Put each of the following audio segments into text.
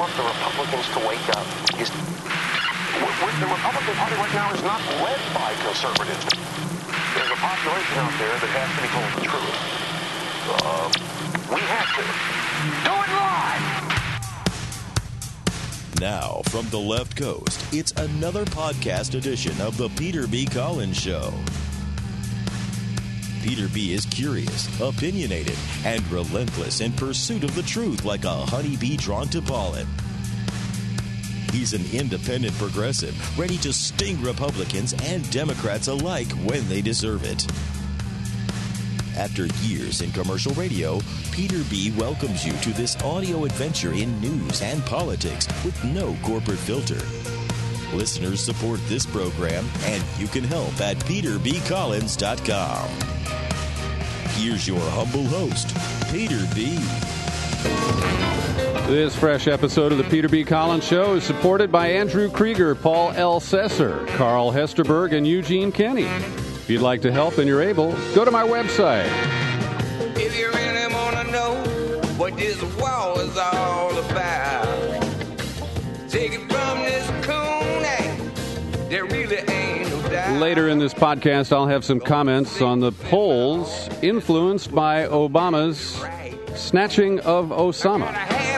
want the Republicans to wake up is the Republican Party right now is not led by conservatives. There's a population out there that has to be told the truth. We have to. Do it live! Now, from the left coast, it's another podcast edition of the Peter B. Collins Show. Peter B. is curious, opinionated, and relentless in pursuit of the truth like a honeybee drawn to pollen. He's an independent progressive, ready to sting Republicans and Democrats alike when they deserve it. After years in commercial radio, Peter B. welcomes you to this audio adventure in news and politics with no corporate filter. Listeners support this program, and you can help at peterbcollins.com. Here's your humble host, Peter B. This fresh episode of the Peter B. Collins Show is supported by Andrew Krieger, Paul L. Sesser, Carl Hesterberg, and Eugene Kenny. If you'd like to help and you're able, go to my website. If you really want to know what this war is all about, take it from this coon, there really ain't no doubt. Later in this podcast, I'll have some comments on the polls influenced by Obama's snatching of Osama.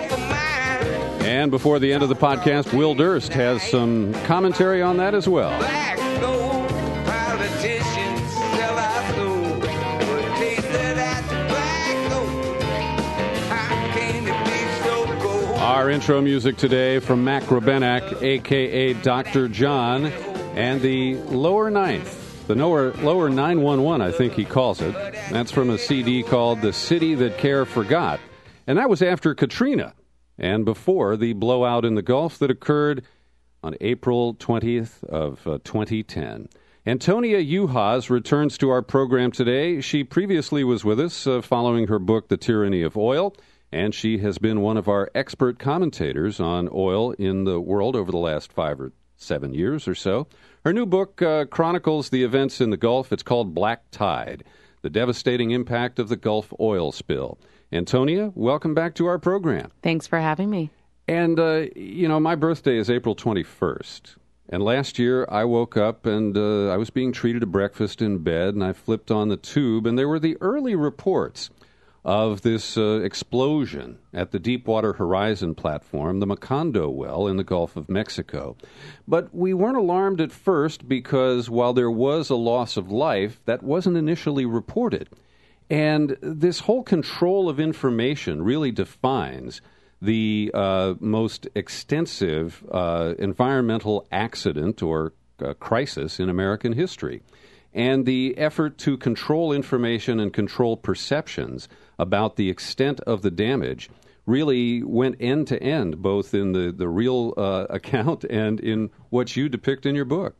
And before the end of the podcast, Will Durst has some commentary on that as well. Black gold, politicians sell our soul. But tasted that tobacco, how can it be so cold? Our intro music today from Mac Robenak, a.k.a. Dr. John, and the Lower Ninth. The Lower 911, I think he calls it. That's from a CD called The City That Care Forgot. And that was after Katrina and before the blowout in the Gulf that occurred on April 20th of 2010. Antonia Juhas returns to our program today. She previously was with us following her book, The Tyranny of Oil, and she has been one of our expert commentators on oil in the world over the last 5 or 7 years or so. Her new book chronicles the events in the Gulf. It's called Black Tide, the devastating impact of the Gulf oil spill. Antonia, welcome back to our program. Thanks for having me. And, my birthday is April 21st. And last year I woke up and I was being treated to breakfast in bed, and I flipped on the tube, and there were the early reports of this explosion at the Deepwater Horizon platform, the Macondo well in the Gulf of Mexico. But we weren't alarmed at first because while there was a loss of life, that wasn't initially reported. And this whole control of information really defines the most extensive environmental accident or crisis in American history. And the effort to control information and control perceptions about the extent of the damage really went end to end, both in the real account and in what you depict in your book.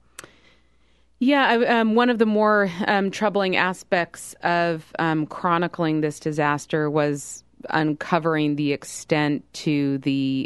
Yeah, one of the more troubling aspects of chronicling this disaster was uncovering the extent to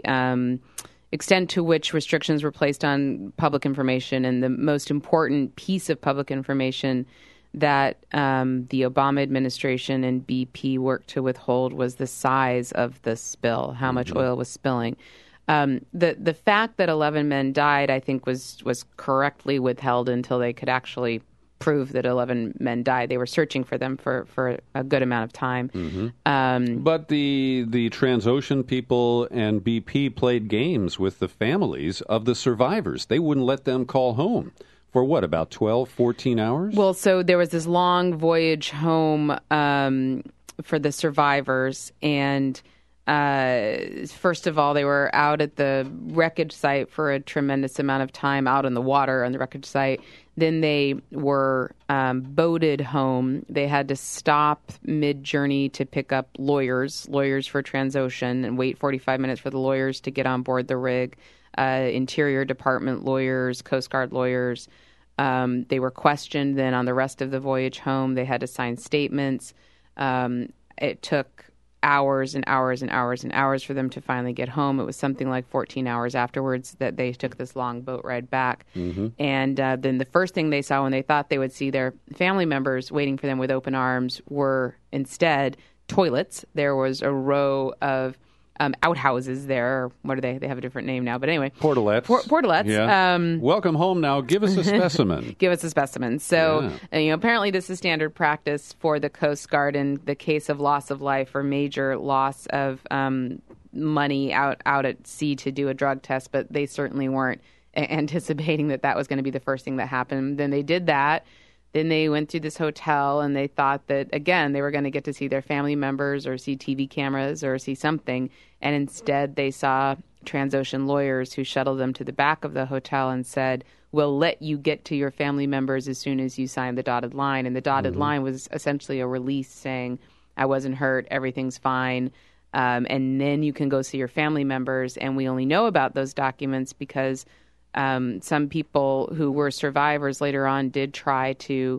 which restrictions were placed on public information. And the most important piece of public information that the Obama administration and BP worked to withhold was the size of the spill, how much oil was spilling. The fact that 11 men died, I think, was correctly withheld until they could actually prove that 11 men died. They were searching for them for a good amount of time. But the Transocean people and BP played games with the families of the survivors. They wouldn't let them call home for what, about 12, 14 hours? Well, so there was this long voyage home for the survivors, and first of all, they were out at the wreckage site for a tremendous amount of time, out on the water on the wreckage site. Then they were boated home. They had to stop mid-journey to pick up lawyers for Transocean, and wait 45 minutes for the lawyers to get on board the rig. Interior Department lawyers, Coast Guard lawyers. They were questioned then on the rest of the voyage home. They had to sign statements. It took hours and hours and hours and hours for them to finally get home. It was something like 14 hours afterwards that they took this long boat ride back. And then the first thing they saw when they thought they would see their family members waiting for them with open arms were instead toilets. There was a row of outhouses there. What are they? They have a different name now. But anyway. Portalets. Portalets. Yeah. Welcome home now. Give us a specimen. Give us a specimen. So, apparently this is standard practice for the Coast Guard in the case of loss of life or major loss of money out at sea to do a drug test, but they certainly weren't anticipating that was going to be the first thing that happened. Then they did that. Then they went to this hotel and they thought that, again, they were going to get to see their family members or see TV cameras or see something. And instead they saw Transocean lawyers who shuttled them to the back of the hotel and said, we'll let you get to your family members as soon as you sign the dotted line. And the dotted line was essentially a release saying, I wasn't hurt, everything's fine. And then you can go see your family members. And we only know about those documents because some people who were survivors later on did try to,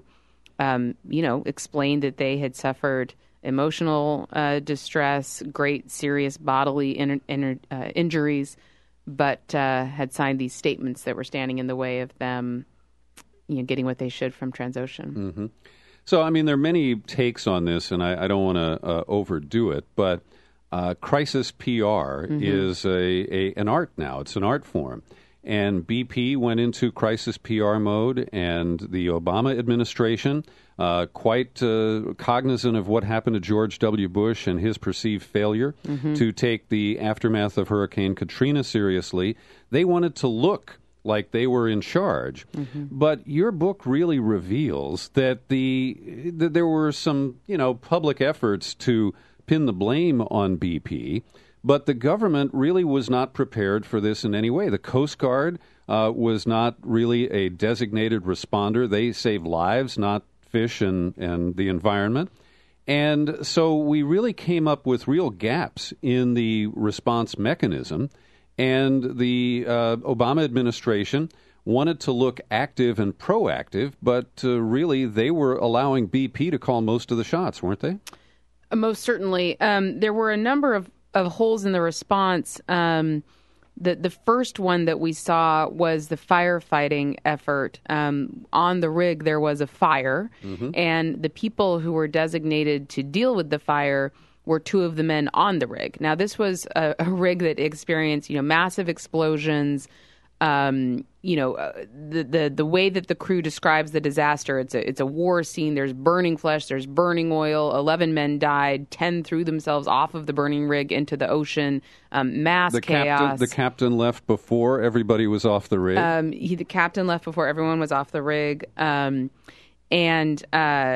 explain that they had suffered emotional distress, great serious bodily injuries, but had signed these statements that were standing in the way of them, getting what they should from Transocean. Mm-hmm. So, I mean, there are many takes on this, and I don't want to overdo it, but crisis PR is an art now. It's an art form. And BP went into crisis PR mode, and the Obama administration, quite cognizant of what happened to George W. Bush and his perceived failure to take the aftermath of Hurricane Katrina seriously, they wanted to look like they were in charge. But your book really reveals that that there were some, public efforts to pin the blame on BP. But the government really was not prepared for this in any way. The Coast Guard was not really a designated responder. They saved lives, not fish and the environment. And so we really came up with real gaps in the response mechanism. And the Obama administration wanted to look active and proactive, but really they were allowing BP to call most of the shots, weren't they? Most certainly. There were a number of holes in the response. The first one that we saw was the firefighting effort. On the rig, there was a fire, and the people who were designated to deal with the fire were two of the men on the rig. Now, this was a rig that experienced, massive explosions. The way that the crew describes the disaster, it's a war scene. There's burning flesh, there's burning oil. 11 men died. 10 threw themselves off of the burning rig into the ocean. Mass chaos. The captain left before everybody was off the rig. The captain left before everyone was off the rig, and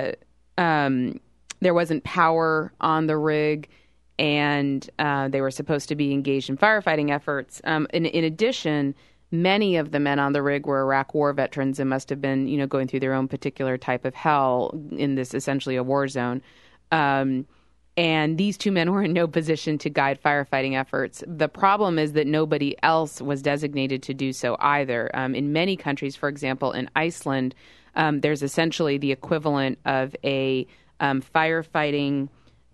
there wasn't power on the rig. And they were supposed to be engaged in firefighting efforts. In addition, many of the men on the rig were Iraq war veterans and must have been, going through their own particular type of hell in this essentially a war zone. And these two men were in no position to guide firefighting efforts. The problem is that nobody else was designated to do so either. In many countries, for example, in Iceland, there's essentially the equivalent of a firefighting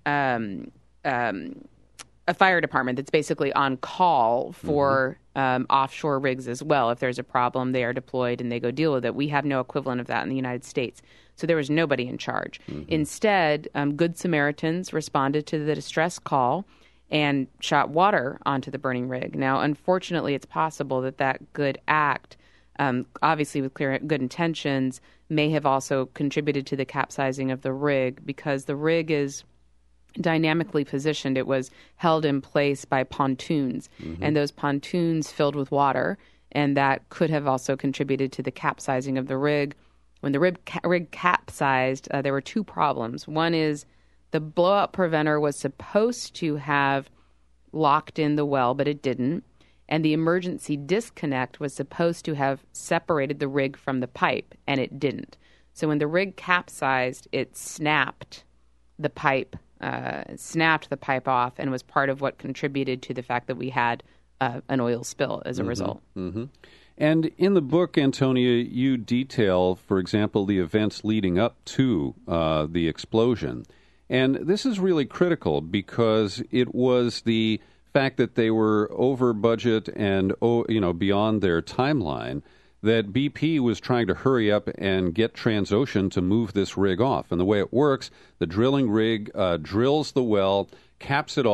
a fire department that's basically on call for offshore rigs as well. If there's a problem, they are deployed and they go deal with it. We have no equivalent of that in the United States. So there was nobody in charge. Instead, Good Samaritans responded to the distress call and shot water onto the burning rig. Now, unfortunately, it's possible that good act, obviously with clear good intentions, may have also contributed to the capsizing of the rig because the rig is dynamically positioned. It was held in place by pontoons, and those pontoons filled with water, and that could have also contributed to the capsizing of the rig. When the rig capsized, there were two problems. One is the blowout preventer was supposed to have locked in the well, but it didn't, and the emergency disconnect was supposed to have separated the rig from the pipe, and it didn't. So when the rig capsized, it snapped the pipe off, and was part of what contributed to the fact that we had an oil spill as a result. And in the book, Antonia, you detail, for example, the events leading up to the explosion. And this is really critical because it was the fact that they were over budget and beyond their timeline that BP was trying to hurry up and get Transocean to move this rig off. And the way it works, the drilling rig drills the well, caps it off,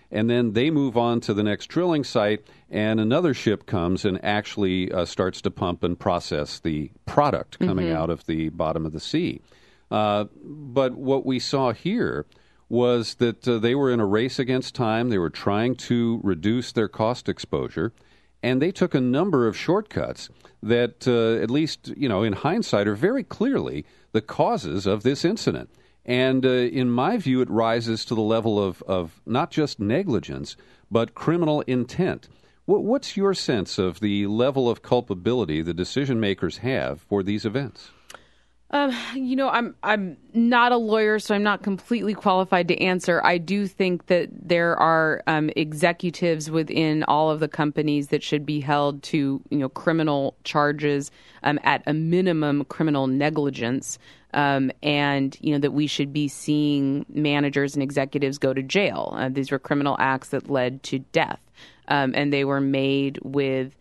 and then they move on to the next drilling site, and another ship comes and actually starts to pump and process the product coming out of the bottom of the sea. But what we saw here was that they were in a race against time. They were trying to reduce their cost exposure, and they took a number of shortcuts that, at least, in hindsight, are very clearly the causes of this incident. And in my view, it rises to the level of not just negligence, but criminal intent. What's your sense of the level of culpability the decision makers have for these events? I'm not a lawyer, so I'm not completely qualified to answer. I do think that there are executives within all of the companies that should be held to, criminal charges, at a minimum criminal negligence, and that we should be seeing managers and executives go to jail. These were criminal acts that led to death, and they were made with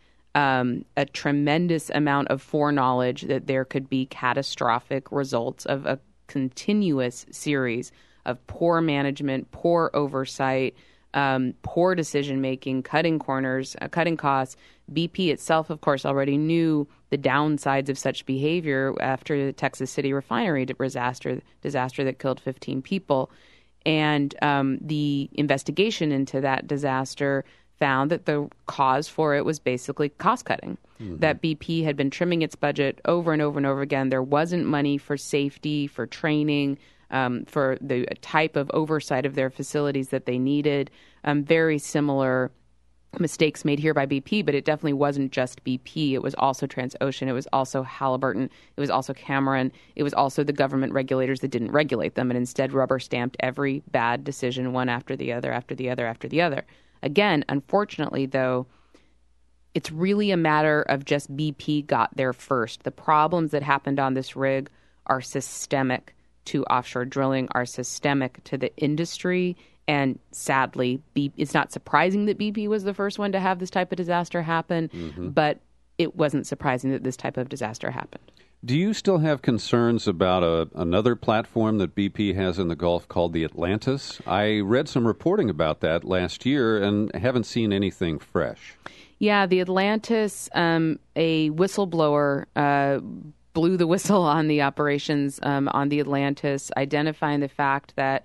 a tremendous amount of foreknowledge that there could be catastrophic results of a continuous series of poor management, poor oversight, poor decision-making, cutting corners, cutting costs. BP itself, of course, already knew the downsides of such behavior after the Texas City refinery disaster that killed 15 people. And the investigation into that disaster found that the cause for it was basically cost-cutting, that BP had been trimming its budget over and over and over again. There wasn't money for safety, for training, for the type of oversight of their facilities that they needed. Very similar mistakes made here by BP, but it definitely wasn't just BP. It was also Transocean. It was also Halliburton. It was also Cameron. It was also the government regulators that didn't regulate them and instead rubber-stamped every bad decision one after the other, after the other, after the other. Again, unfortunately, though, it's really a matter of just BP got there first. The problems that happened on this rig are systemic to offshore drilling, are systemic to the industry. And sadly, it's not surprising that BP was the first one to have this type of disaster happen, but it wasn't surprising that this type of disaster happened. Do you still have concerns about another platform that BP has in the Gulf called the Atlantis? I read some reporting about that last year and haven't seen anything fresh. Yeah, the Atlantis, a whistleblower blew the whistle on the operations on the Atlantis, identifying the fact that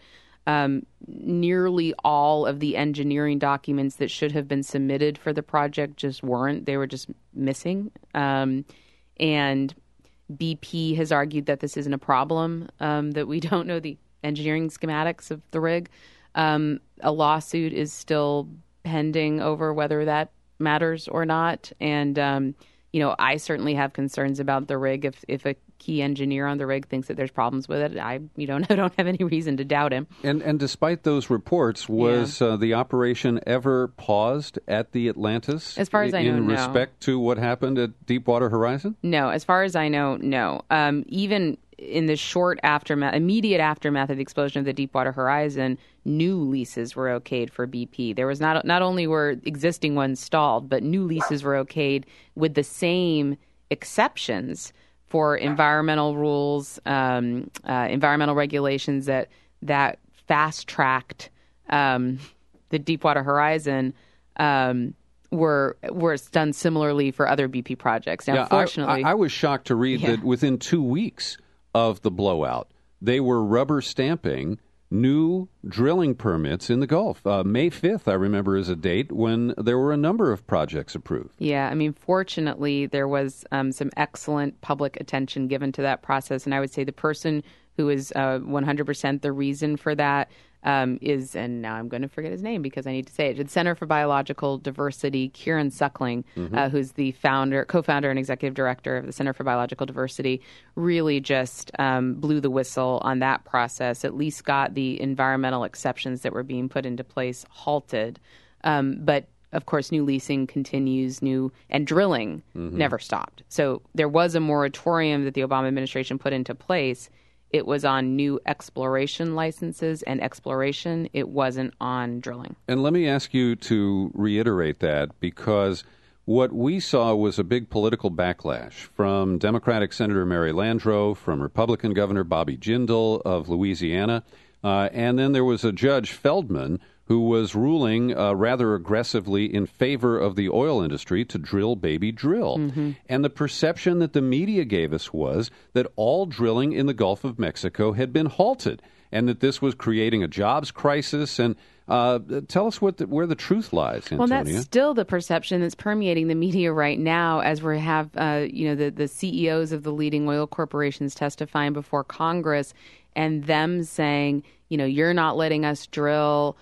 nearly all of the engineering documents that should have been submitted for the project just weren't. They were just missing. And BP has argued that this isn't a problem, that we don't know the engineering schematics of the rig. A lawsuit is still pending over whether that matters or not. And, I certainly have concerns about the rig. If a key engineer on the rig thinks that there's problems with it, I don't have any reason to doubt him. And despite those reports, was the operation ever paused at the Atlantis? As far as I know, in respect to what happened at Deepwater Horizon? No. As far as I know, no. Even in the immediate aftermath of the explosion of the Deepwater Horizon, new leases were okayed for BP. There was not only were existing ones stalled, but new leases were okayed with the same exceptions for environmental rules, environmental regulations that fast-tracked the Deepwater Horizon were done similarly for other BP projects. Now, fortunately, I was shocked to read that within 2 weeks of the blowout, they were rubber stamping new drilling permits in the Gulf. May 5th, I remember, is a date when there were a number of projects approved. Yeah, fortunately, there was some excellent public attention given to that process. And I would say the person who is 100% the reason for that is, and now I'm going to forget his name because I need to say it, the Center for Biological Diversity, Kieran Suckling, who's the co-founder and executive director of the Center for Biological Diversity, really just blew the whistle on that process, at least got the environmental exceptions that were being put into place halted. But of course, new leasing continues, and drilling never stopped. So there was a moratorium that the Obama administration put into place. It was on new exploration licenses and exploration. It wasn't on drilling. And let me ask you to reiterate that, because what we saw was a big political backlash from Democratic Senator Mary Landrieu, from Republican Governor Bobby Jindal of Louisiana, and then there was a Judge Feldman who was ruling rather aggressively in favor of the oil industry to drill, baby, drill. And the perception that the media gave us was that all drilling in the Gulf of Mexico had been halted and that this was creating a jobs crisis. And tell us where the truth lies, Antonia. Well, that's still the perception that's permeating the media right now, as we have, the CEOs of the leading oil corporations testifying before Congress, and them saying, you're not letting us drill.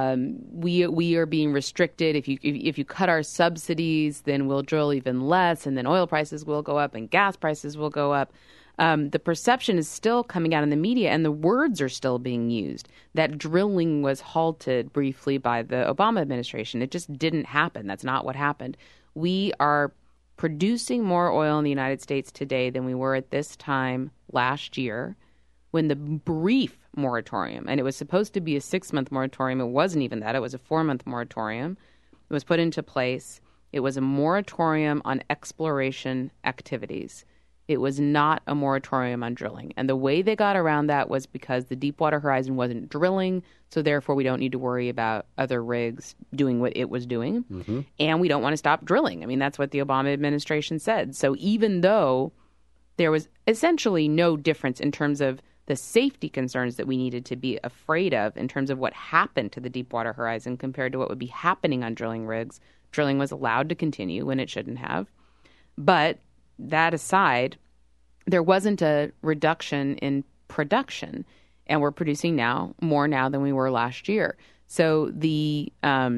We are being restricted. If you cut our subsidies, then we'll drill even less, and then oil prices will go up and gas prices will go up. The perception is still coming out in the media, and the words are still being used, that drilling was halted briefly by the Obama administration. It just didn't happen. That's not what happened. We are producing more oil in the United States today than we were at this time last year, when the brief moratorium, and it was supposed to be a 6-month moratorium. It wasn't even that. It was a 4-month moratorium. It was put into place. It was a moratorium on exploration activities. It was not a moratorium on drilling. And the way they got around that was because the Deepwater Horizon wasn't drilling, so therefore we don't need to worry about other rigs doing what it was doing. And we don't want to stop drilling. I mean, that's what the Obama administration said. So even though there was essentially no difference in terms of the safety concerns that we needed to be afraid of in terms of what happened to the Deepwater Horizon compared to what would be happening on drilling rigs, drilling was allowed to continue when it shouldn't have. But that aside, there wasn't a reduction in production, and we're producing more now than we were last year. So the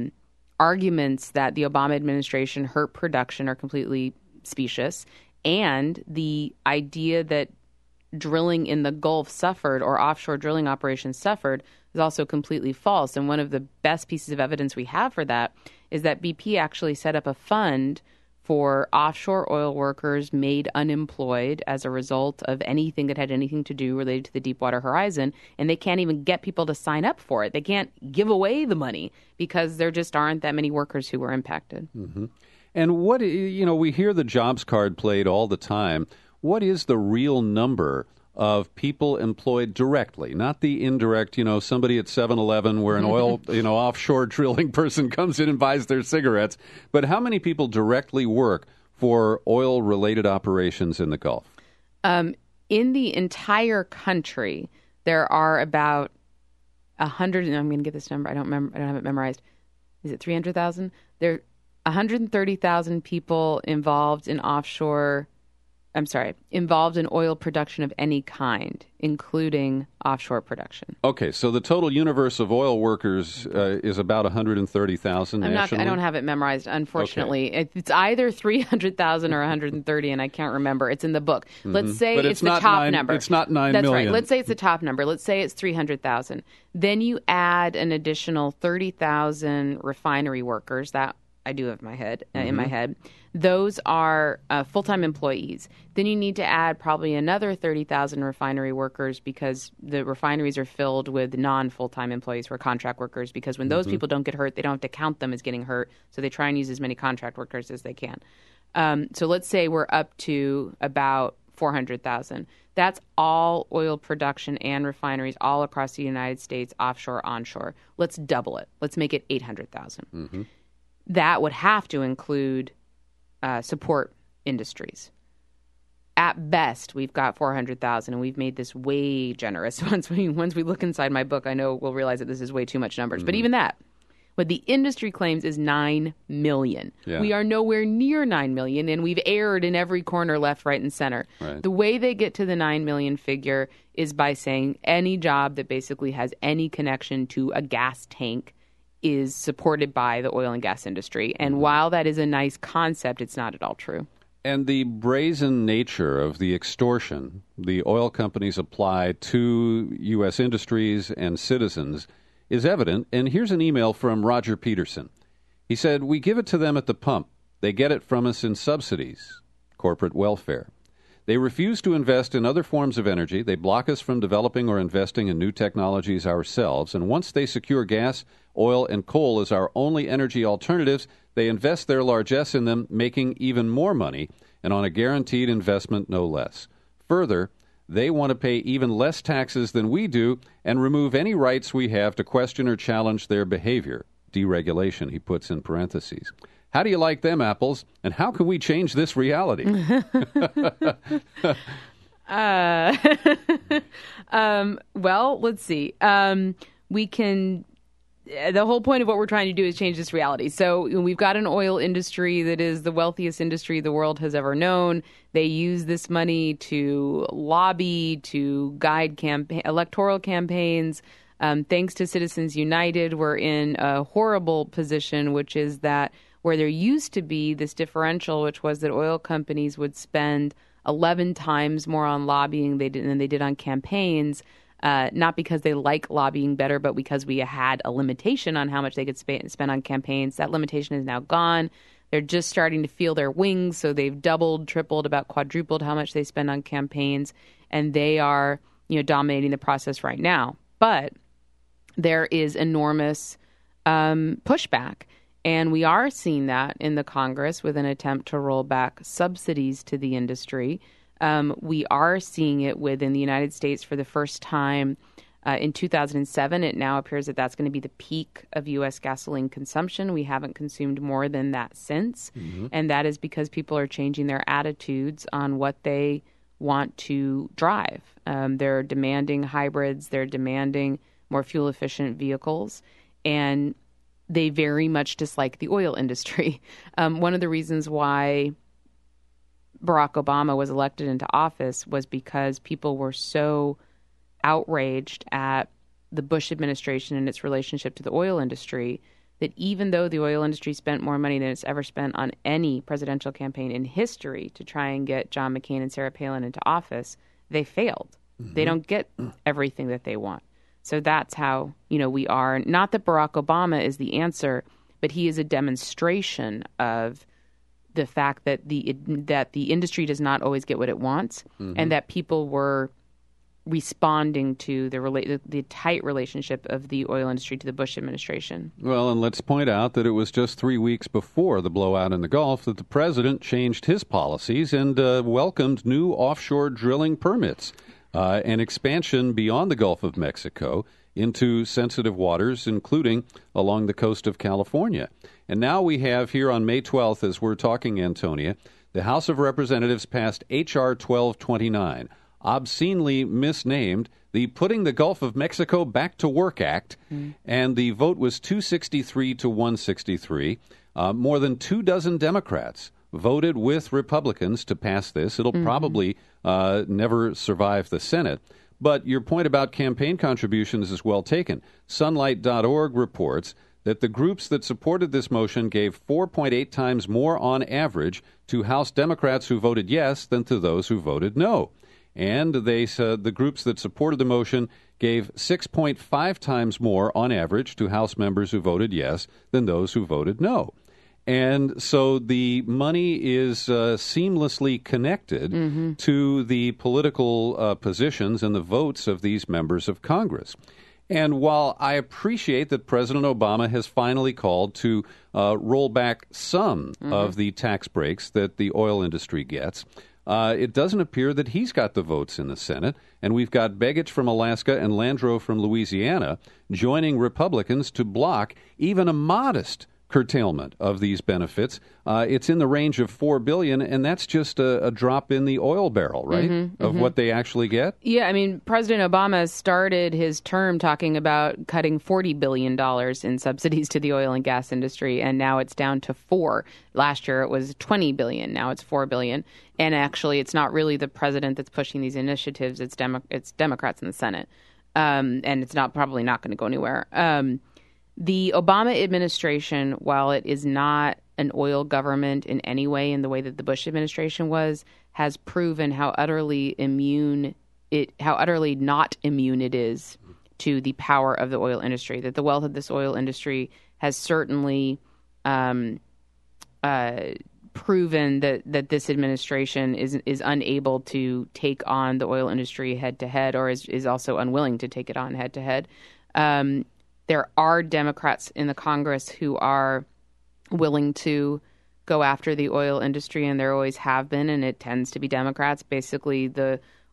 arguments that the Obama administration hurt production are completely specious, and the idea that drilling in the Gulf suffered or offshore drilling operations suffered is also completely false. And one of the best pieces of evidence we have for that is that BP actually set up a fund for offshore oil workers made unemployed as a result of anything that had anything to do related to the Deepwater Horizon, and they can't even get people to sign up for it. They can't give away the money because there just aren't that many workers who were impacted. And what, we hear the jobs card played all the time. What is the real number of people employed directly, not the indirect, somebody at 7-Eleven where an oil, offshore drilling person comes in and buys their cigarettes, but how many people directly work for oil-related operations in the Gulf? In the entire country, there are about 100, and I'm going to get this number, I don't have it memorized. Is it 300,000? There are 130,000 people involved in oil production of any kind, including offshore production. Okay, so the total universe of oil workers is about 130,000 nationally? I don't have it memorized, unfortunately. Okay. It's either 300,000 or 130, and I can't remember. It's in the book. Let's say it's the top number. It's not 9 That's million. Right. Let's say it's the top number. Let's say it's 300,000. Then you add an additional 30,000 refinery workers. That I do have in my head. Those are full-time employees. Then you need to add probably another 30,000 refinery workers because the refineries are filled with non-full-time employees who are contract workers, because when those people don't get hurt, they don't have to count them as getting hurt. So they try and use as many contract workers as they can. So let's say we're up to about 400,000. That's all oil production and refineries all across the United States, offshore, onshore. Let's double it. Let's make it 800,000. That would have to include support industries. At best, we've got 400,000, and we've made this way generous. Once we look inside my book, I know we'll realize that this is way too much numbers. But even that, what the industry claims is 9 million. Yeah. We are nowhere near 9 million, and we've erred in every corner, left, right, and center. Right. The way they get to the 9 million figure is by saying any job that basically has any connection to a gas tank is supported by the oil and gas industry. And while that is a nice concept, it's not at all true. And the brazen nature of the extortion the oil companies apply to U.S. industries and citizens is evident. And here's an email from Roger Peterson. He said, "We give it to them at the pump. They get it from us in subsidies, corporate welfare. They refuse to invest in other forms of energy. They block us from developing or investing in new technologies ourselves. And once they secure gas, oil, and coal as our only energy alternatives, they invest their largesse in them, making even more money, and on a guaranteed investment no less. Further, They want to pay even less taxes than we do and remove any rights we have to question or challenge their behavior. Deregulation, he puts in parentheses. How do you like them apples, and how can we change this reality? Well, let's see. We can. The whole point of what we're trying to do is change this reality. So we've got an oil industry that is the wealthiest industry the world has ever known. They use this money to lobby, to guide electoral campaigns. Thanks to Citizens United, we're in a horrible position, which is that where there used to be this differential, which was that oil companies would spend 11 times more on lobbying than they did on campaigns, not because they like lobbying better, but because we had a limitation on how much they could spend on campaigns. That limitation is now gone. They're just starting to feel their wings, so they've doubled, tripled, about quadrupled how much they spend on campaigns, and they are, dominating the process right now. But there is enormous pushback. And we are seeing that in the Congress with an attempt to roll back subsidies to the industry. We are seeing it within the United States for the first time in 2007. It now appears that that's going to be the peak of U.S. gasoline consumption. We haven't consumed more than that since. Mm-hmm. And that is because people are changing their attitudes on what they want to drive. They're demanding hybrids. They're demanding more fuel-efficient vehicles. And they very much dislike the oil industry. One of the reasons why Barack Obama was elected into office was because people were so outraged at the Bush administration and its relationship to the oil industry that even though the oil industry spent more money than it's ever spent on any presidential campaign in history to try and get John McCain and Sarah Palin into office, they failed. Mm-hmm. They don't get everything that they want. So that's how, we are. Not that Barack Obama is the answer, but he is a demonstration of the fact that the industry does not always get what it wants, mm-hmm. and that people were responding to the tight relationship of the oil industry to the Bush administration. Well, and let's point out that it was just 3 weeks before the blowout in the Gulf that the president changed his policies and welcomed new offshore drilling permits. An expansion beyond the Gulf of Mexico into sensitive waters, including along the coast of California. And now we have here on May 12th, as we're talking, Antonia, the House of Representatives passed H.R. 1229, obscenely misnamed the Putting the Gulf of Mexico Back to Work Act, and the vote was 263 to 163. More than 24 Democrats voted with Republicans to pass this. It'll probably never survive the Senate. But your point about campaign contributions is well taken. Sunlight.org reports that the groups that supported this motion gave 4.8 times more on average to House Democrats who voted yes than to those who voted no. And they said the groups that supported the motion gave 6.5 times more on average to House members who voted yes than those who voted no. And so the money is seamlessly connected to the political positions and the votes of these members of Congress. And while I appreciate that President Obama has finally called to roll back some of the tax breaks that the oil industry gets, it doesn't appear that he's got the votes in the Senate. And we've got Begich from Alaska and Landrieu from Louisiana joining Republicans to block even a modest curtailment of these benefits. It's in the range of $4 billion, and that's just a drop in the oil barrel, right, of what they actually get? Yeah, I mean, President Obama started his term talking about cutting $40 billion in subsidies to the oil and gas industry, and now it's down to $4 billion. Last year it was $20 billion. Now it's $4 billion. And actually, it's not really the president that's pushing these initiatives. It's Democrats in the Senate, and it's probably not going to go anywhere. The Obama administration, while it is not an oil government in any way in the way that the Bush administration was, has proven how utterly not immune it is to the power of the oil industry. That the wealth of this oil industry has certainly proven that this administration is unable to take on the oil industry head to head, or is also unwilling to take it on head to head. There are Democrats in the Congress who are willing to go after the oil industry, and there always have been, and it tends to be Democrats. Basically, the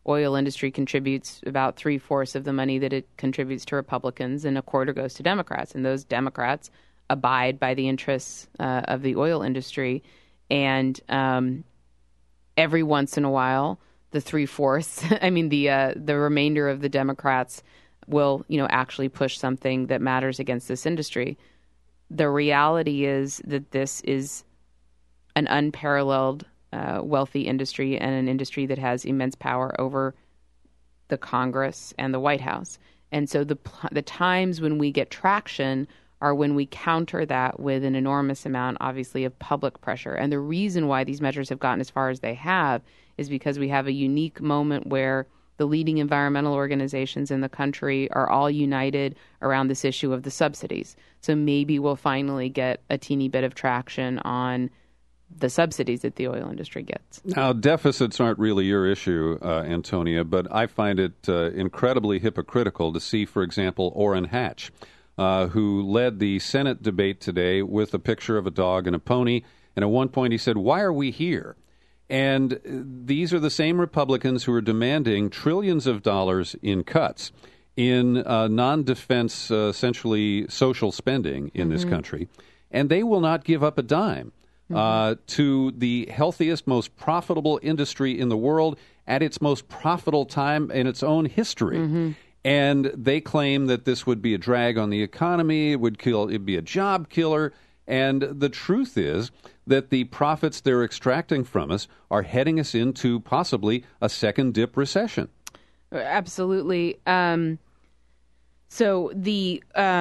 oil industry contributes about 3/4 of the money that it contributes to Republicans, and 1/4 goes to Democrats. And those Democrats abide by the interests of the oil industry. And every once in a while, the 3/4, the remainder of the Democrats will, actually push something that matters against this industry. The reality is that this is an unparalleled wealthy industry, and an industry that has immense power over the Congress and the White House. And so the times when we get traction are when we counter that with an enormous amount, obviously, of public pressure. And the reason why these measures have gotten as far as they have is because we have a unique moment where the leading environmental organizations in the country are all united around this issue of the subsidies. So maybe we'll finally get a teeny bit of traction on the subsidies that the oil industry gets. Now, deficits aren't really your issue, Antonia, but I find it incredibly hypocritical to see, for example, Orrin Hatch, who led the Senate debate today with a picture of a dog and a pony. And at one point he said, "Why are we here?" And these are the same Republicans who are demanding trillions of dollars in cuts in non-defense, essentially social spending in this country. And they will not give up a dime to the healthiest, most profitable industry in the world at its most profitable time in its own history. And they claim that this would be a drag on the economy, it'd be a job killer. And the truth is that the profits they're extracting from us are heading us into possibly a second dip recession. Absolutely. So the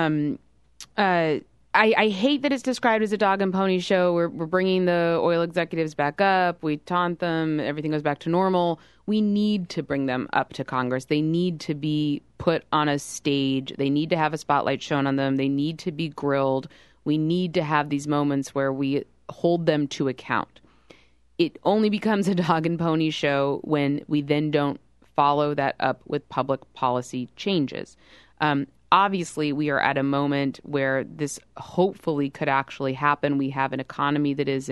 I hate that it's described as a dog and pony show. We're bringing the oil executives back up. We taunt them. Everything goes back to normal. We need to bring them up to Congress. They need to be put on a stage. They need to have a spotlight shown on them. They need to be grilled. We need to have these moments where we hold them to account. It only becomes a dog and pony show when we then don't follow that up with public policy changes. Obviously, we are at a moment where this hopefully could actually happen. We have an economy that is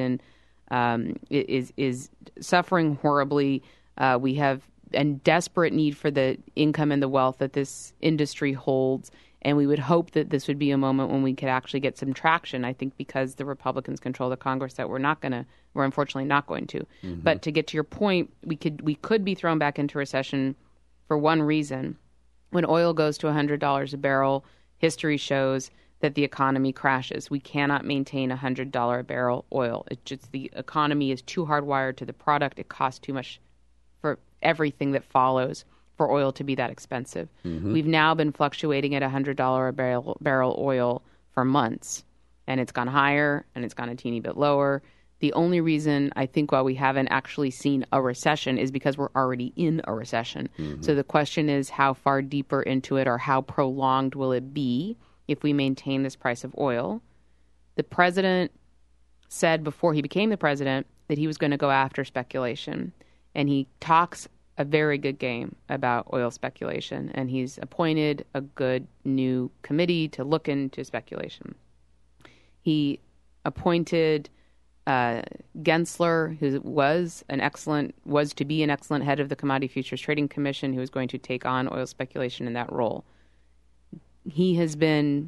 suffering horribly. We have a desperate need for the income and the wealth that this industry holds. And we would hope that this would be a moment when we could actually get some traction. I think because the Republicans control the Congress, that we're unfortunately not going to. But to get to your point, we could be thrown back into recession for one reason. When oil goes to $100 a barrel, history shows that the economy crashes. We cannot maintain $100 a barrel oil. The economy is too hardwired to the product. It costs too much for everything that follows for oil to be that expensive. We've now been fluctuating at $100 a barrel oil for months, and it's gone higher and it's gone a teeny bit lower. The only reason I think why we haven't actually seen a recession is because we're already in a recession. So the question is how far deeper into it or how prolonged will it be if we maintain this price of oil? The president said before he became the president that he was going to go after speculation, and he talks a very good game about oil speculation, and he's appointed a good new committee to look into speculation. He appointed Gensler, who was to be an excellent head of the Commodity Futures Trading Commission, who is going to take on oil speculation in that role. He has been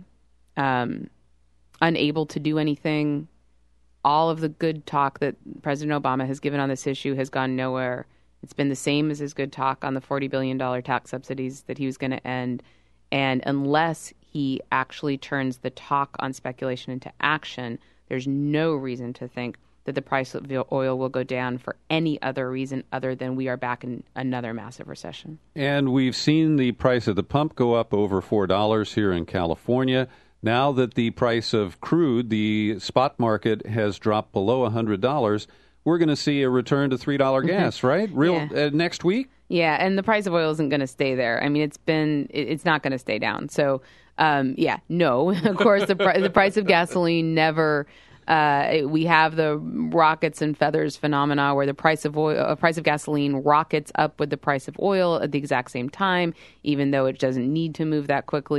unable to do anything. All of the good talk that President Obama has given on this issue has gone nowhere. It's been the same as his good talk on the $40 billion tax subsidies that he was going to end. And unless he actually turns the talk on speculation into action, there's no reason to think that the price of oil will go down for any other reason other than we are back in another massive recession. And we've seen the price of the pump go up over $4 here in California. Now that the price of crude, the spot market, has dropped below $100, we're going to see a return to $3 gas, right? Next week? Yeah, and the price of oil isn't going to stay there. I mean, it's not going to stay down. So, no. Of course, the price of gasoline never. We have the rockets and feathers phenomena where the price of gasoline rockets up with the price of oil at the exact same time, even though it doesn't need to move that quickly.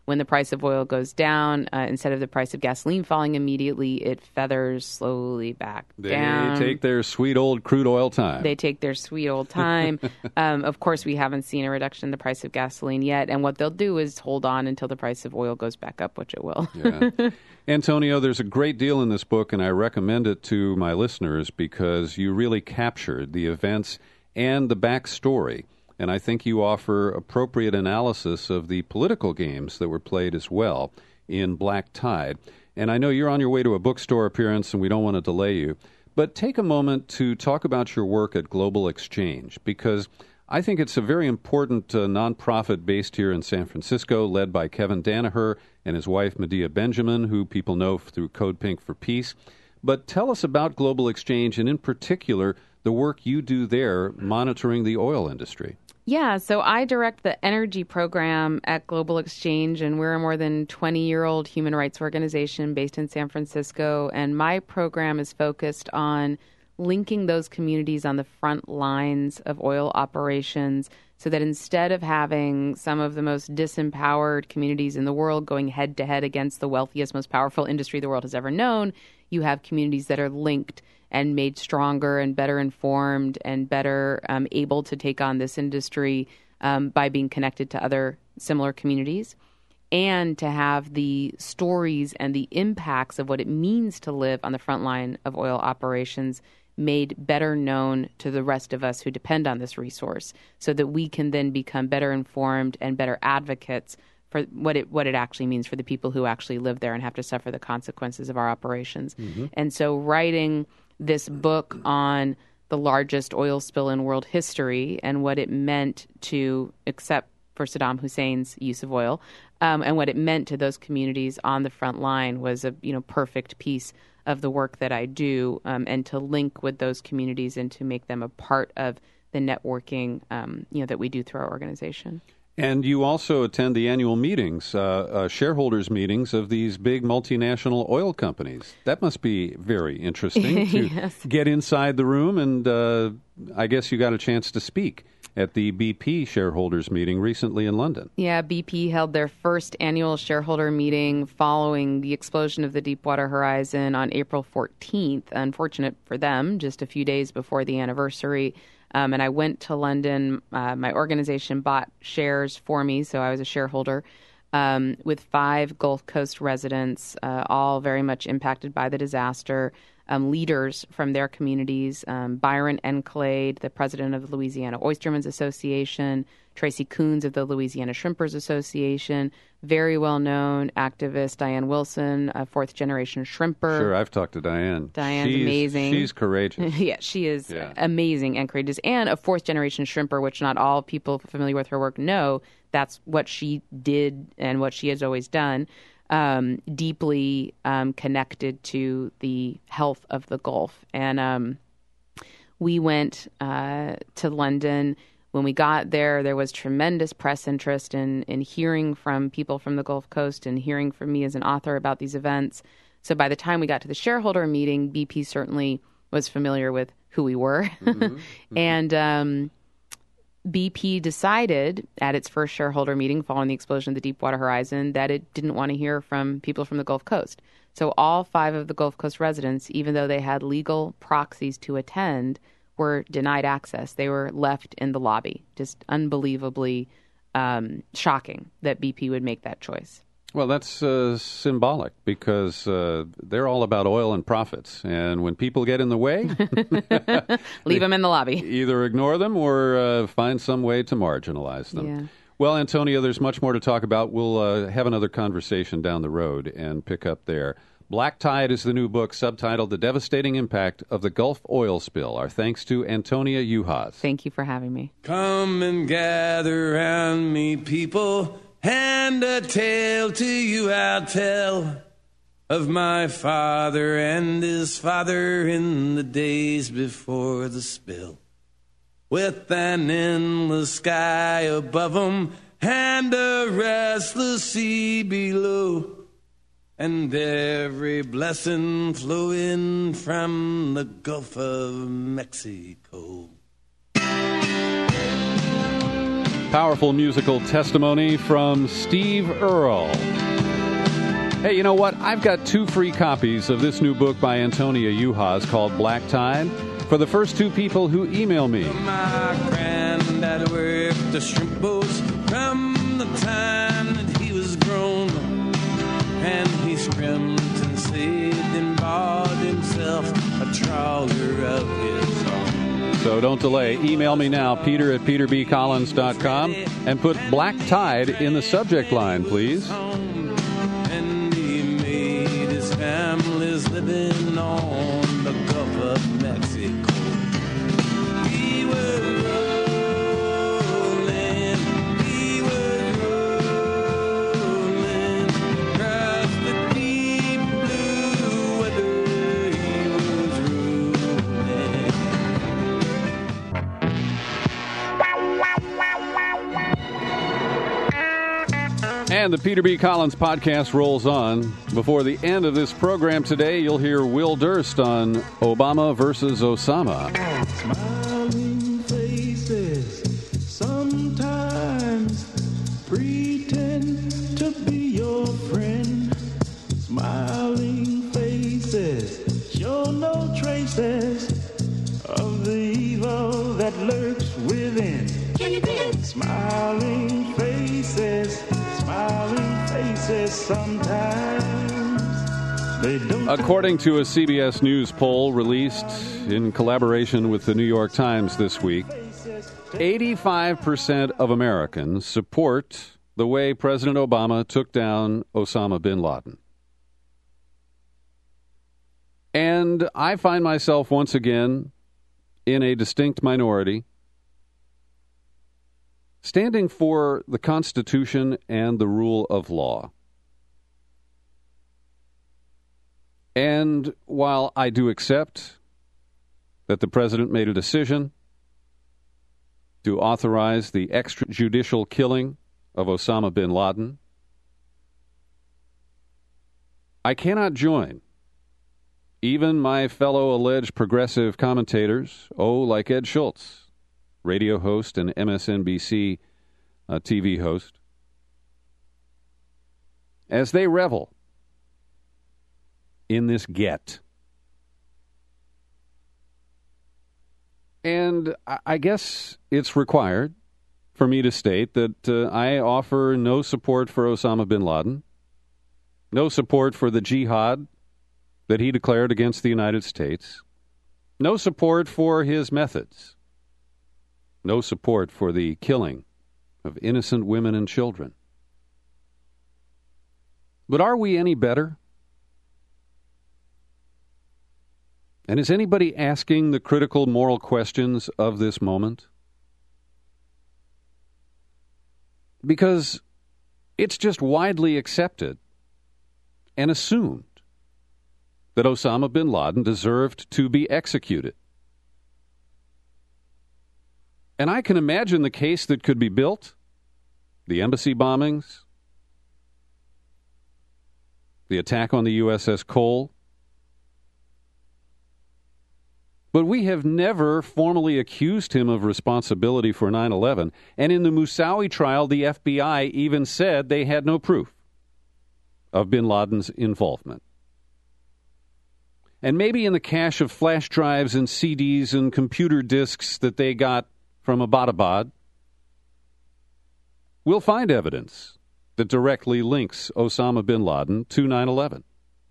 when the price of oil goes down, instead of the price of gasoline falling immediately, it feathers slowly back down. They take their sweet old crude oil time. They take their sweet old time. Of course, we haven't seen a reduction in the price of gasoline yet. And what they'll do is hold on until the price of oil goes back up, which it will. Yeah. Antonio, there's a great deal in this book, and I recommend it to my listeners because you really captured the events and the backstory. And I think you offer appropriate analysis of the political games that were played as well in Black Tide. And I know you're on your way to a bookstore appearance, and we don't want to delay you. But take a moment to talk about your work at Global Exchange, because I think it's a very important nonprofit based here in San Francisco, led by Kevin Danaher and his wife, Medea Benjamin, who people know through Code Pink for Peace. But tell us about Global Exchange, and in particular, the work you do there monitoring the oil industry. Yeah, so I direct the energy program at Global Exchange, and we're a more than 20-year-old human rights organization based in San Francisco. And my program is focused on linking those communities on the front lines of oil operations so that instead of having some of the most disempowered communities in the world going head-to-head against the wealthiest, most powerful industry the world has ever known, you have communities that are linked and made stronger and better informed and better able to take on this industry by being connected to other similar communities, and to have the stories and the impacts of what it means to live on the front line of oil operations made better known to the rest of us who depend on this resource, so that we can then become better informed and better advocates for what it actually means for the people who actually live there and have to suffer the consequences of our operations. Mm-hmm. And so writing this book on the largest oil spill in world history and what it meant to, except for Saddam Hussein's use of oil, and what it meant to those communities on the front line was a perfect piece of the work that I do, and to link with those communities and to make them a part of the networking that we do through our organization. And you also attend the annual meetings, shareholders meetings of these big multinational oil companies. That must be very interesting to Yes. get inside the room. And I guess you got a chance to speak at the BP shareholders meeting recently in London. Yeah, BP held their first annual shareholder meeting following the explosion of the Deepwater Horizon on April 14th. Unfortunate for them, just a few days before the anniversary. And I went to London. My organization bought shares for me, so I was a shareholder, with 5 Gulf Coast residents, all very much impacted by the disaster, leaders from their communities, Byron Enclade, the president of the Louisiana Oystermen's Association, Tracy Coons of the Louisiana Shrimpers Association, very well-known activist Diane Wilson, a fourth-generation shrimper. Sure, I've talked to Diane. Diane's amazing. She's courageous. Yeah, she is amazing and courageous. And a fourth-generation shrimper, which not all people familiar with her work know. That's what she did and what she has always done, deeply connected to the health of the Gulf. And we went to London. When we got there, there was tremendous press interest in hearing from people from the Gulf Coast and hearing from me as an author about these events. So by the time we got to the shareholder meeting, BP certainly was familiar with who we were. Mm-hmm. Mm-hmm. And BP decided at its first shareholder meeting following the explosion of the Deepwater Horizon that it didn't want to hear from people from the Gulf Coast. So all 5 of the Gulf Coast residents, even though they had legal proxies to attend, were denied access. They were left in the lobby. Just unbelievably shocking that BP would make that choice. Well, that's symbolic because they're all about oil and profits. And when people get in the way, leave them in the lobby. Either ignore them or find some way to marginalize them. Yeah. Well, Antonio, there's much more to talk about. We'll have another conversation down the road and pick up there. Black Tide is the new book subtitled The Devastating Impact of the Gulf Oil Spill. Our thanks to Antonia Juhas. Thank you for having me. Come and gather round me, people, and a tale to you I'll tell of my father and his father in the days before the spill. With an endless sky above 'em and a restless sea below, and every blessing flowing from the Gulf of Mexico. Powerful musical testimony from Steve Earle. Hey, you know what? I've got 2 free copies of this new book by Antonia Juhas called Black Tide for the first 2 people who email me. My granddad worked the shrimp boats from the time that he was grown, and he scrimped and saved and bought himself a trawler of his own. So don't delay. Email me now, peter@peterbcollins.com, and put Black Tide in the subject line, please. And he made his family's living on the Gulf of Mexico. We were rolling across the deep blue weather. He was rolling. And the Peter B. Collins podcast rolls on. Before the end of this program today, you'll hear Will Durst on Obama versus Osama. Smiling faces sometimes pretend to be your friend. Smiling faces show no traces of the evil that lurks within. Smiling faces sometimes they don't. According to a CBS News poll released in collaboration with the New York Times this week, 85% of Americans support the way President Obama took down Osama bin Laden. And I find myself once again in a distinct minority, standing for the Constitution and the rule of law. And while I do accept that the president made a decision to authorize the extrajudicial killing of Osama bin Laden, I cannot join even my fellow alleged progressive commentators, like Ed Schultz, radio host and MSNBC TV host, as they revel in this get. And I guess it's required for me to state that I offer no support for Osama bin Laden, no support for the jihad that he declared against the United States, no support for his methods, no support for the killing of innocent women and children. But are we any better? And is anybody asking the critical moral questions of this moment? Because it's just widely accepted and assumed that Osama bin Laden deserved to be executed. And I can imagine the case that could be built, the embassy bombings, the attack on the USS Cole. But we have never formally accused him of responsibility for 9/11. And in the Moussaoui trial, the FBI even said they had no proof of bin Laden's involvement. And maybe in the cache of flash drives and CDs and computer disks that they got from Abbottabad, we'll find evidence that directly links Osama bin Laden to 9/11.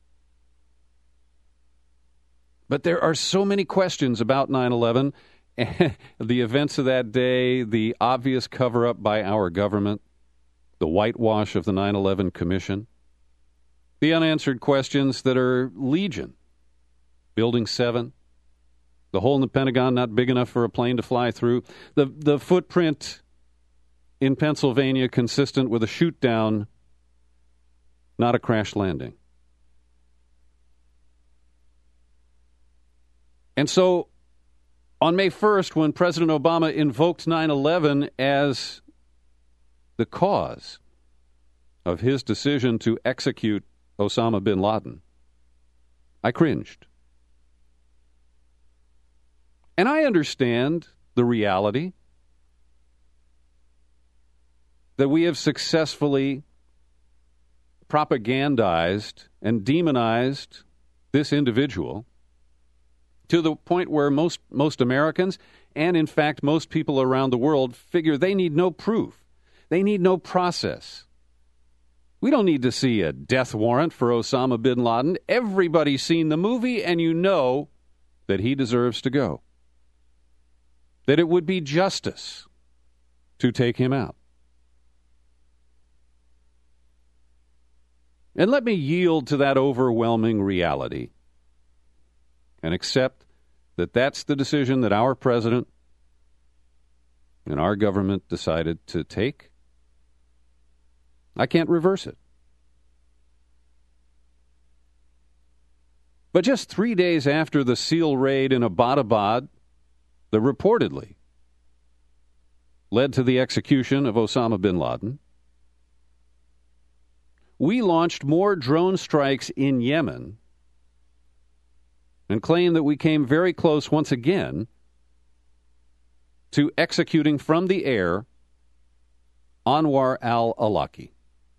But there are so many questions about 9/11, the events of that day, the obvious cover-up by our government, the whitewash of the 9/11 Commission, the unanswered questions that are legion. Building 7, the hole in the Pentagon not big enough for a plane to fly through, the footprint in Pennsylvania consistent with a shoot-down, not a crash landing. And so, on May 1st, when President Obama invoked 9/11 as the cause of his decision to execute Osama bin Laden, I cringed. And I understand the reality that we have successfully propagandized and demonized this individual to the point where most Americans, and in fact most people around the world, figure they need no proof. They need no process. We don't need to see a death warrant for Osama bin Laden. Everybody's seen the movie, and you know that he deserves to go. That it would be justice to take him out. And let me yield to that overwhelming reality and accept that that's the decision that our president and our government decided to take. I can't reverse it. But just 3 days after the SEAL raid in Abbottabad, that reportedly led to the execution of Osama bin Laden, we launched more drone strikes in Yemen and claim that we came very close once again to executing from the air Anwar al-Awlaki.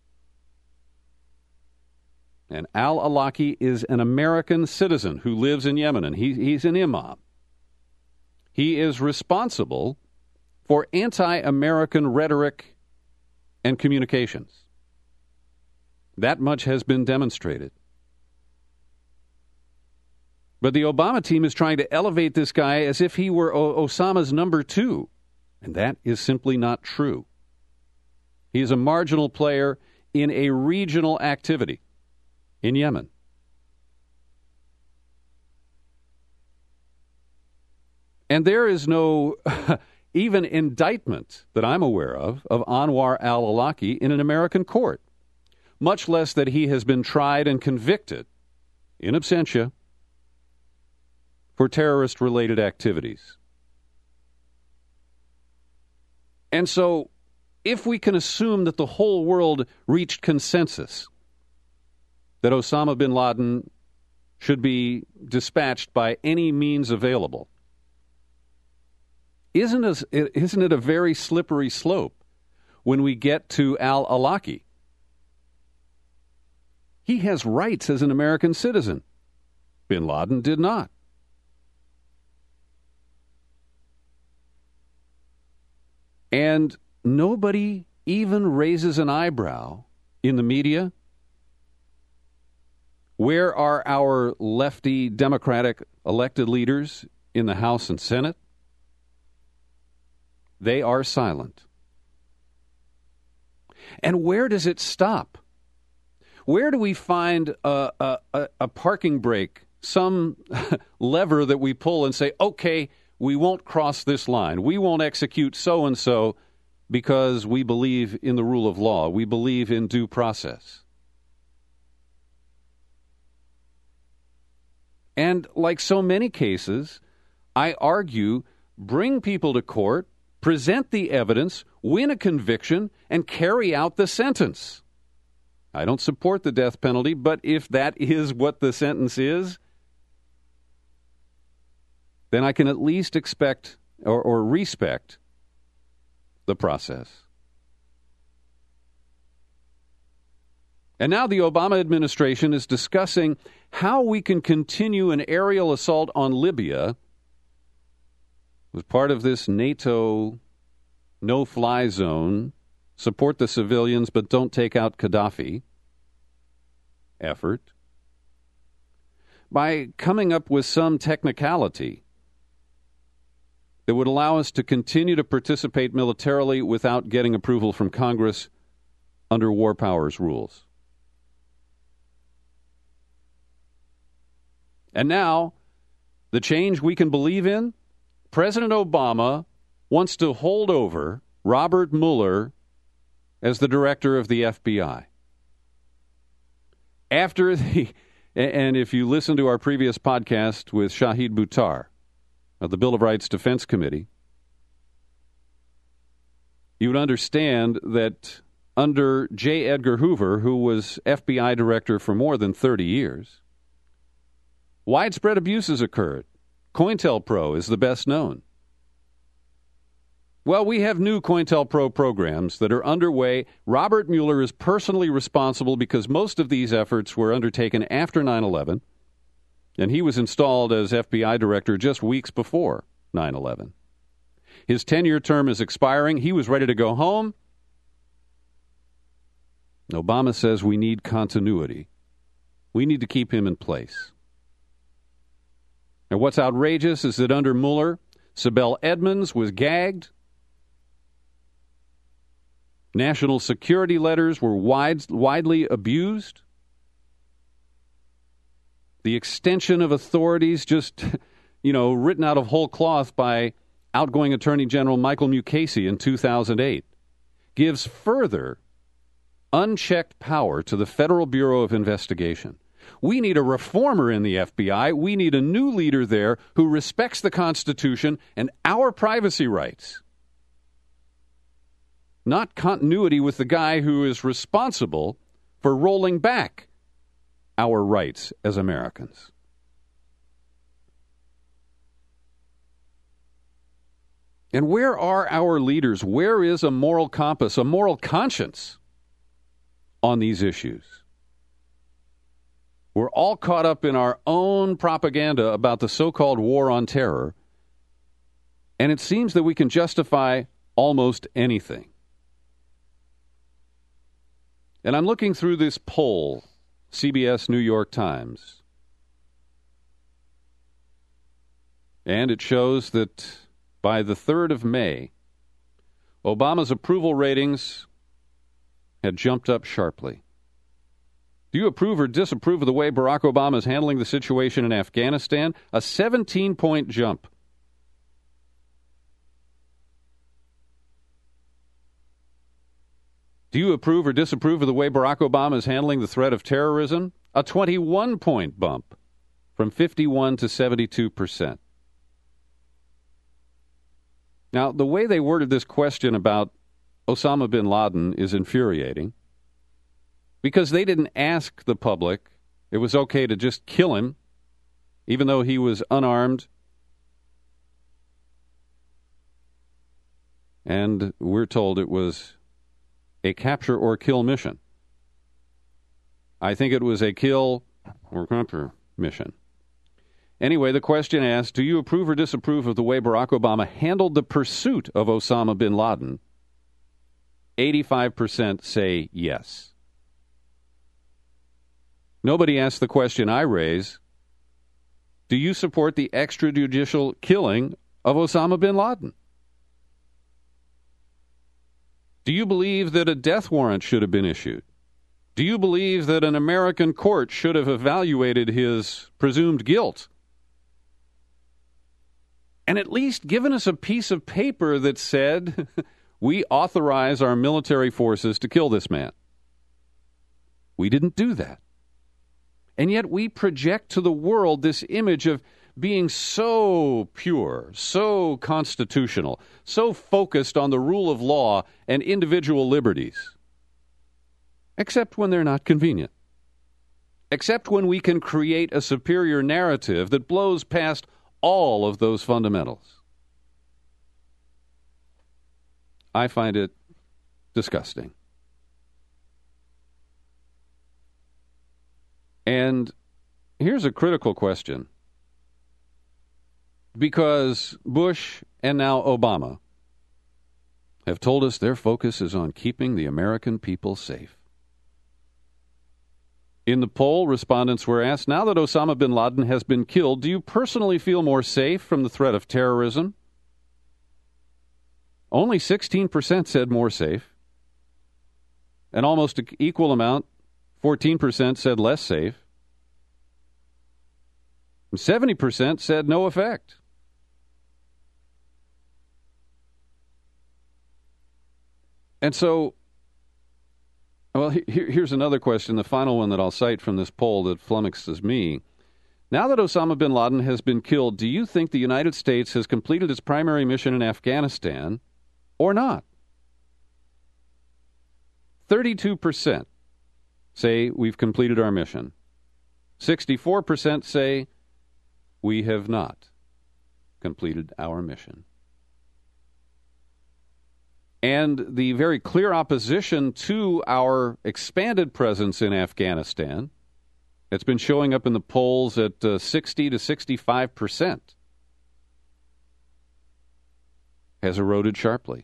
And al-Awlaki is an American citizen who lives in Yemen, and he's an imam. He is responsible for anti-American rhetoric and communications. That much has been demonstrated. But the Obama team is trying to elevate this guy as if he were Osama's number two, and that is simply not true. He is a marginal player in a regional activity in Yemen. And there is no even indictment that I'm aware of Anwar al-Awlaki in an American court, much less that he has been tried and convicted in absentia for terrorist-related activities. And so, if we can assume that the whole world reached consensus that Osama bin Laden should be dispatched by any means available, isn't it a very slippery slope when we get to al-Awlaki? He has rights as an American citizen. Bin Laden did not. And nobody even raises an eyebrow in the media. Where are our lefty Democratic elected leaders in the House and Senate? They are silent. And where does it stop? Where do we find a parking brake, some lever that we pull and say, okay, we won't cross this line. We won't execute so-and-so because we believe in the rule of law. We believe in due process. And like so many cases, I argue, bring people to court, present the evidence, win a conviction, and carry out the sentence. I don't support the death penalty, but if that is what the sentence is, then I can at least expect or respect the process. And now the Obama administration is discussing how we can continue an aerial assault on Libya as part of this NATO no-fly zone, support the civilians but don't take out Gaddafi effort, by coming up with some technicality that would allow us to continue to participate militarily without getting approval from Congress under war powers rules. And now, the change we can believe in, President Obama wants to hold over Robert Mueller as the director of the FBI. And if you listen to our previous podcast with Shahid Buttar of the Bill of Rights Defense Committee, you would understand that under J. Edgar Hoover, who was FBI director for more than 30 years, widespread abuses occurred. COINTELPRO is the best known. Well, we have new COINTELPRO programs that are underway. Robert Mueller is personally responsible because most of these efforts were undertaken after 9/11, and he was installed as FBI director just weeks before 9/11. His 10-year term is expiring. He was ready to go home. Obama says we need continuity. We need to keep him in place. And what's outrageous is that under Mueller, Sibel Edmonds was gagged. National security letters were widely abused. The extension of authorities just, written out of whole cloth by outgoing Attorney General Michael Mukasey in 2008 gives further unchecked power to the Federal Bureau of Investigation. We need a reformer in the FBI. We need a new leader there who respects the Constitution and our privacy rights. Not continuity with the guy who is responsible for rolling back our rights as Americans. And where are our leaders? Where is a moral compass, a moral conscience on these issues? We're all caught up in our own propaganda about the so-called war on terror, and it seems that we can justify almost anything. And I'm looking through this poll, CBS New York Times, and it shows that by the 3rd of May, Obama's approval ratings had jumped up sharply. Do you approve or disapprove of the way Barack Obama is handling the situation in Afghanistan? A 17-point jump. Do you approve or disapprove of the way Barack Obama is handling the threat of terrorism? A 21-point bump from 51 to 72%. Now, the way they worded this question about Osama bin Laden is infuriating because they didn't ask the public it was okay to just kill him, even though he was unarmed. And we're told it was a capture or kill mission. I think it was a kill or capture mission. Anyway, the question asked, do you approve or disapprove of the way Barack Obama handled the pursuit of Osama bin Laden? 85% say yes. Nobody asked the question I raise, do you support the extrajudicial killing of Osama bin Laden? Do you believe that a death warrant should have been issued? Do you believe that an American court should have evaluated his presumed guilt and at least given us a piece of paper that said, we authorize our military forces to kill this man? We didn't do that. And yet we project to the world this image of being so pure, so constitutional, so focused on the rule of law and individual liberties. Except when they're not convenient. Except when we can create a superior narrative that blows past all of those fundamentals. I find it disgusting. And here's a critical question. Because Bush and now Obama have told us their focus is on keeping the American people safe. In the poll, respondents were asked, now that Osama bin Laden has been killed, do you personally feel more safe from the threat of terrorism? Only 16% said more safe. An almost equal amount, 14%, said less safe. And 70% said no effect. And so, well, here's another question, the final one that I'll cite from this poll that flummoxes me. Now that Osama bin Laden has been killed, do you think the United States has completed its primary mission in Afghanistan or not? 32% say we've completed our mission. 64% say we have not completed our mission. and the very clear opposition to our expanded presence in Afghanistan, it's been showing up in the polls at 60 to 65%, has eroded sharply.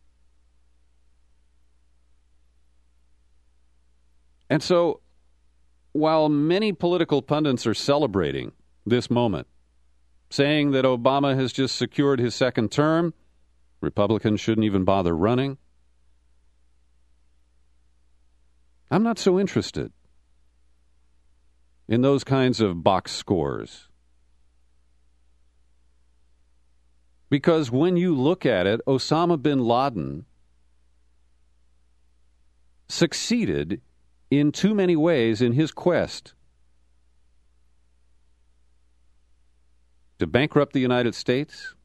And so, while many political pundits are celebrating this moment, saying that Obama has just secured his second term, Republicans shouldn't even bother running, I'm not so interested in those kinds of box scores. Because when you look at it, Osama bin Laden succeeded in too many ways in his quest to bankrupt the United States,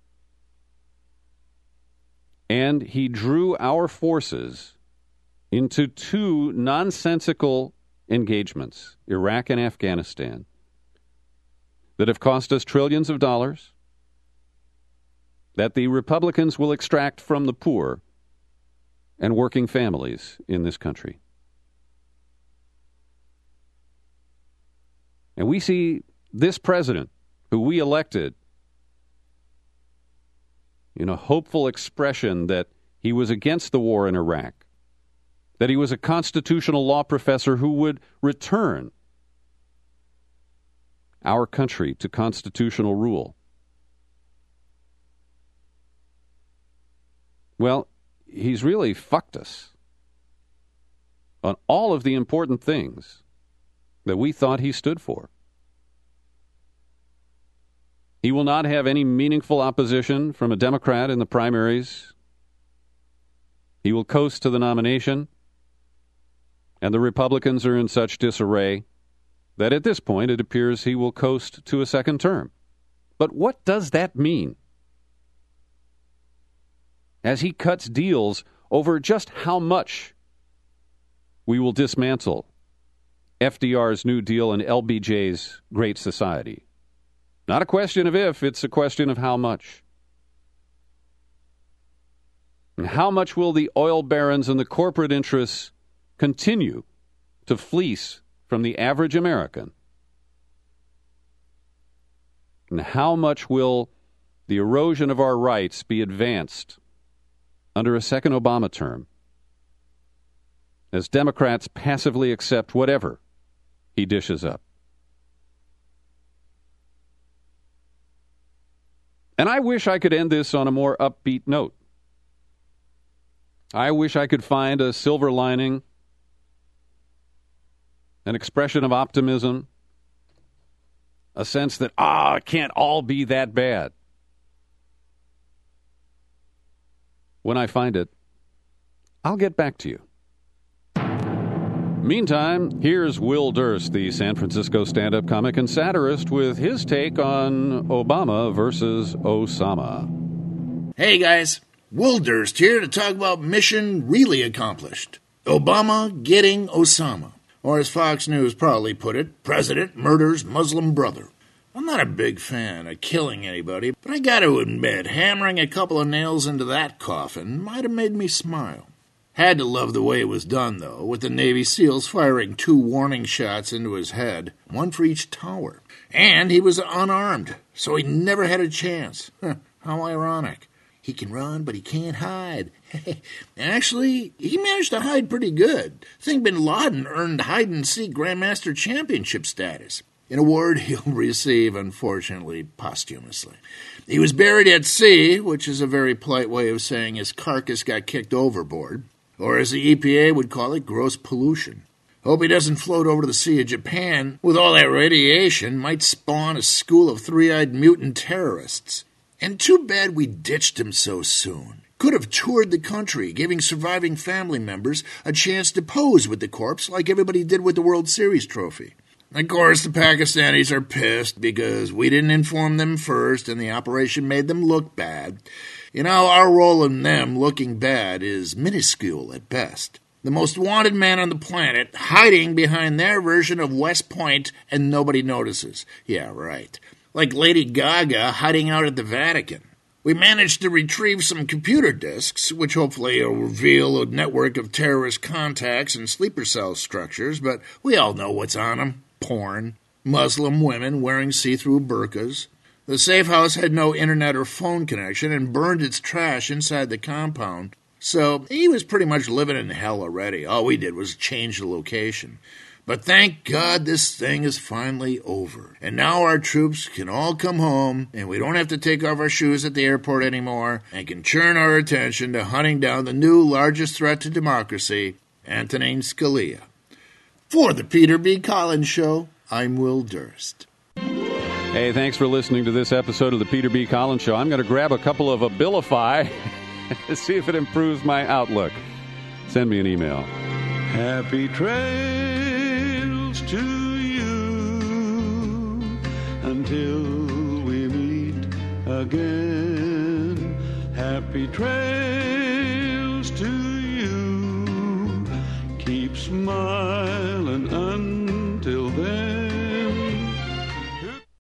and he drew our forces into two nonsensical engagements, Iraq and Afghanistan, that have cost us trillions of dollars, that the Republicans will extract from the poor and working families in this country. And we see this president, who we elected, in a hopeful expression that he was against the war in Iraq, that he was a constitutional law professor who would return our country to constitutional rule. Well, he's really fucked us on all of the important things that we thought he stood for. He will not have any meaningful opposition from a Democrat in the primaries. He will coast to the nomination, and the Republicans are in such disarray that at this point it appears he will coast to a second term. But what does that mean? As he cuts deals over just how much we will dismantle FDR's New Deal and LBJ's Great Society. Not a question of if, it's a question of how much. And how much will the oil barons and the corporate interests continue to fleece from the average American? And how much will the erosion of our rights be advanced under a second Obama term as Democrats passively accept whatever he dishes up? And I wish I could end this on a more upbeat note. I wish I could find a silver lining, an expression of optimism, a sense that, it can't all be that bad. When I find it, I'll get back to you. Meantime, here's Will Durst, the San Francisco stand-up comic and satirist, with his take on Obama versus Osama. Hey guys, Will Durst here to talk about mission really accomplished. Obama getting Osama. Or as Fox News proudly put it, President murders Muslim brother. I'm not a big fan of killing anybody, but I gotta admit, hammering a couple of nails into that coffin might have made me smile. Had to love the way it was done, though, with the Navy SEALs firing 2 warning shots into his head, 1 for each tower. And he was unarmed, so he never had a chance. How ironic. He can run, but he can't hide. Actually, he managed to hide pretty good. I think bin Laden earned hide-and-seek Grandmaster Championship status, an award he'll receive, unfortunately, posthumously. He was buried at sea, which is a very polite way of saying his carcass got kicked overboard, or as the EPA would call it, gross pollution. Hope he doesn't float over to the Sea of Japan. With all that radiation, might spawn a school of 3-eyed mutant terrorists. And too bad we ditched him so soon. Could have toured the country, giving surviving family members a chance to pose with the corpse like everybody did with the World Series trophy. Of course, the Pakistanis are pissed because we didn't inform them first and the operation made them look bad. You know, our role in them looking bad is minuscule at best. The most wanted man on the planet hiding behind their version of West Point and nobody notices. Yeah, right. Like Lady Gaga hiding out at the Vatican. We managed to retrieve some computer disks, which hopefully will reveal a network of terrorist contacts and sleeper cell structures, but we all know what's on them. Porn, Muslim women wearing see-through burqas. The safe house had no internet or phone connection and burned its trash inside the compound, so he was pretty much living in hell already. All we did was change the location. But thank God this thing is finally over. And now our troops can all come home, and we don't have to take off our shoes at the airport anymore, and can turn our attention to hunting down the new largest threat to democracy, Antonin Scalia. For the Peter B. Collins Show, I'm Will Durst. Hey, thanks for listening to this episode of the Peter B. Collins Show. I'm going to grab a couple of Abilify to see if it improves my outlook. Send me an email. Happy trails to you until we meet again. Happy trails to you. Keep smiling